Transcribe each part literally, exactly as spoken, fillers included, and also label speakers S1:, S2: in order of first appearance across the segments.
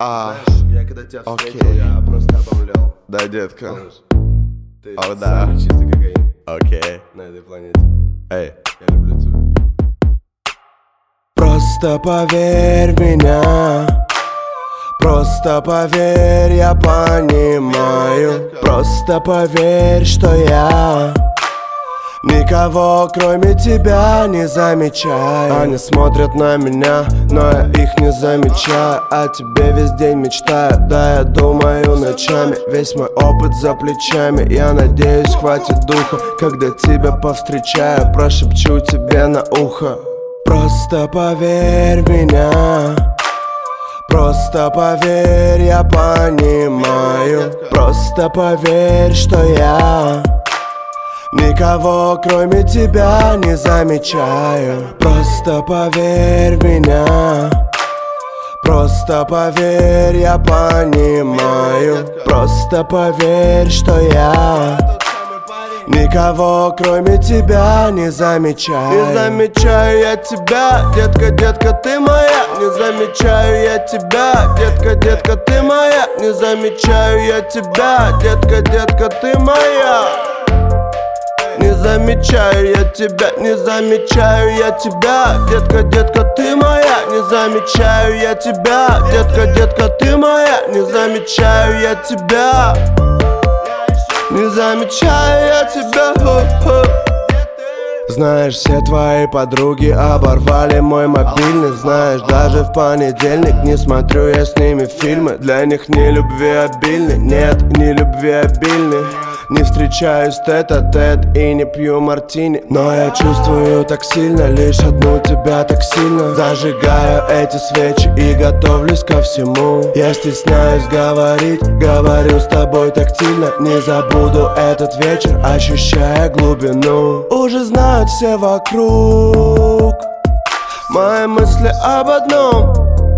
S1: А,
S2: Знаешь, я когда тебя
S1: окей.
S2: встретил, я просто обомлел.
S1: Да, детка.
S2: Знаешь, ты
S1: О, да.
S2: самый чистый кокаин
S1: Окей.
S2: на этой планете.
S1: Эй.
S2: Я люблю тебя.
S1: Просто поверь в меня. Просто поверь, я понимаю. Просто поверь, что я никого кроме тебя не замечаю. Они смотрят на меня, но я их не замечаю. О тебе весь день мечтаю, да, я думаю ночами. Весь мой опыт за плечами, я надеюсь, хватит духа. Когда тебя повстречаю, прошепчу тебе на ухо. Просто поверь в меня. Просто поверь, я понимаю. Просто поверь, что я никого кроме тебя не замечаю. Просто поверь в меня. Просто поверь, я понимаю. Просто поверь, что я никого кроме тебя не замечаю. Не замечаю я тебя, детка, детка, ты моя. Не замечаю я тебя, детка, детка, ты моя. Не замечаю я тебя, детка, детка, ты моя. Не замечаю я тебя, не замечаю я тебя, детка, детка, ты моя. Не замечаю я тебя, детка, детка, ты моя. Не замечаю я тебя. Не замечаю я тебя, хо-хо. Знаешь, все твои подруги оборвали мой мобильный. Знаешь, даже в понедельник не смотрю я с ними фильмы. Для них не любви обильный, нет, не любви обильный. Не встречаюсь тет-а-тет и не пью мартини. Но я чувствую так сильно, лишь одну тебя так сильно. Зажигаю эти свечи и готовлюсь ко всему. Я стесняюсь говорить, говорю с тобой тактильно. Не забуду этот вечер, ощущая глубину. Уже знают все вокруг мои мысли об одном.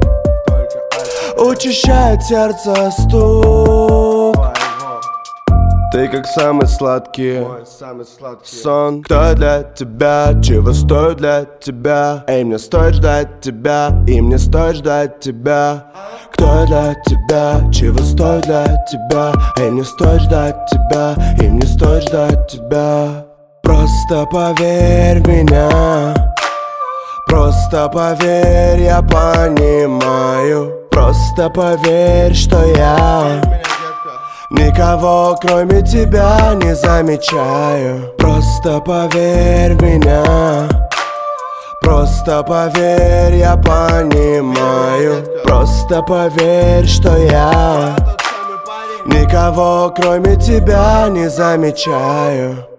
S1: Учащает сердце стук. Ты как самый сладкий,
S2: Мой самый сладкий
S1: сон. Кто для тебя, чего стоит для тебя? Эй, мне стоит ждать тебя, и мне стоит ждать тебя. Кто для тебя, чего стоит для тебя? Эй, мне стоит ждать тебя, и мне стоит ждать тебя. Просто поверь в меня. Просто поверь, я понимаю. Просто поверь, что я никого кроме тебя не замечаю. Просто поверь в меня. Просто поверь, я понимаю. Просто поверь, что я никого кроме тебя не замечаю.